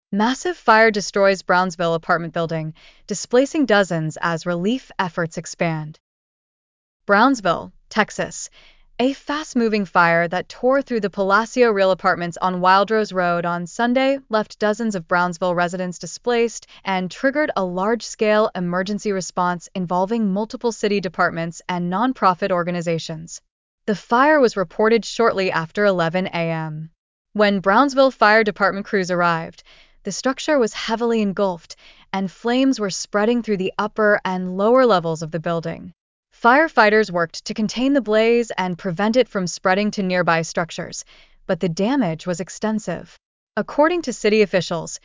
Massive fire destroys Brownsville apartment building, displacing dozens as relief efforts expand. Brownsville, Texas. A fast-moving fire that tore through the Palacio Real apartments on Wildrose Road on Sunday left dozens of Brownsville residents displaced and triggered a large-scale emergency response involving multiple city departments and nonprofit organizations. The fire was reported shortly after 11 a.m. When Brownsville Fire Department crews arrived, the structure was heavily engulfed, and flames were spreading through the upper and lower levels of the building. Firefighters worked to contain the blaze and prevent it from spreading to nearby structures, but the damage was extensive. According to city officials,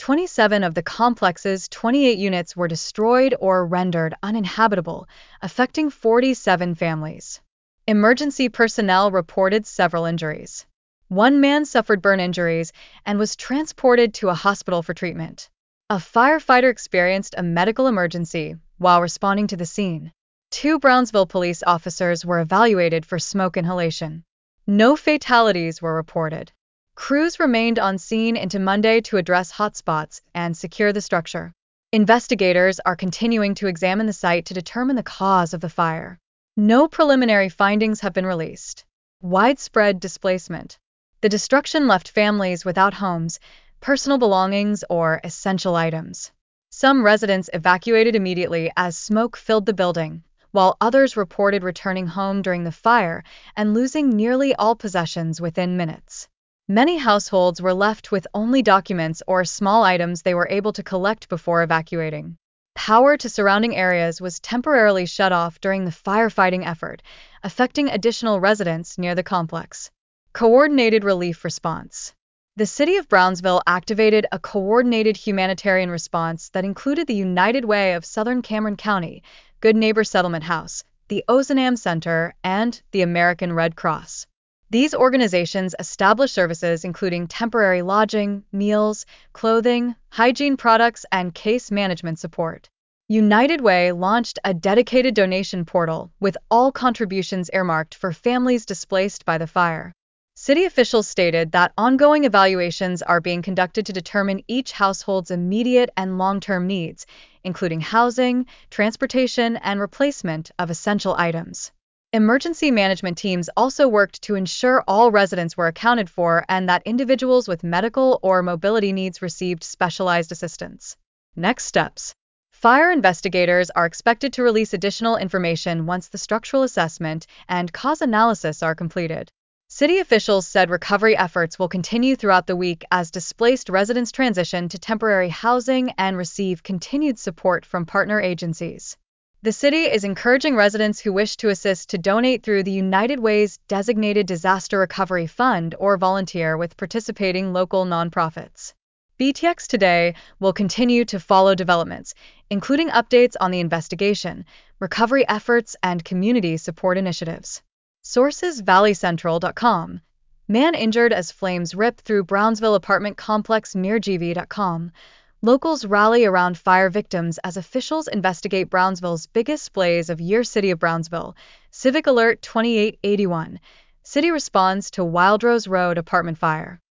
27 of the complex's 28 units were destroyed or rendered uninhabitable, affecting 47 families. Emergency personnel reported several injuries. One man suffered burn injuries and was transported to a hospital for treatment. A firefighter experienced a medical emergency while responding to the scene. 2 Brownsville police officers were evaluated for smoke inhalation. No fatalities were reported. Crews remained on scene into Monday to address hotspots and secure the structure. Investigators are continuing to examine the site to determine the cause of the fire. No preliminary findings have been released. Widespread displacement. The destruction left families without homes, personal belongings, or essential items. Some residents evacuated immediately as smoke filled the building, while others reported returning home during the fire and losing nearly all possessions within minutes. Many households were left with only documents or small items they were able to collect before evacuating. Power to surrounding areas was temporarily shut off during the firefighting effort, affecting additional residents near the complex. Coordinated relief response. The city of Brownsville activated a coordinated humanitarian response that included the United Way of Southern Cameron County, Good Neighbor Settlement House, the Ozanam Center, and the American Red Cross. These organizations establish services including temporary lodging, meals, clothing, hygiene products, and case management support. United Way launched a dedicated donation portal with all contributions earmarked for families displaced by the fire. City officials stated that ongoing evaluations are being conducted to determine each household's immediate and long-term needs, including housing, transportation, and replacement of essential items. Emergency management teams also worked to ensure all residents were accounted for and that individuals with medical or mobility needs received specialized assistance. Next steps. Fire investigators are expected to release additional information once the structural assessment and cause analysis are completed. City officials said recovery efforts will continue throughout the week as displaced residents transition to temporary housing and receive continued support from partner agencies. The city is encouraging residents who wish to assist to donate through the United Way's designated Disaster Recovery Fund or volunteer with participating local nonprofits. BTX Today will continue to follow developments, including updates on the investigation, recovery efforts, and community support initiatives. Sources: valleycentral.com. Man injured as flames rip through Brownsville apartment complex. mirgv.com. Locals rally around fire victims as officials investigate Brownsville's biggest blaze of year. City of Brownsville. Civic Alert 2881. City responds to Wildrose Road apartment fire.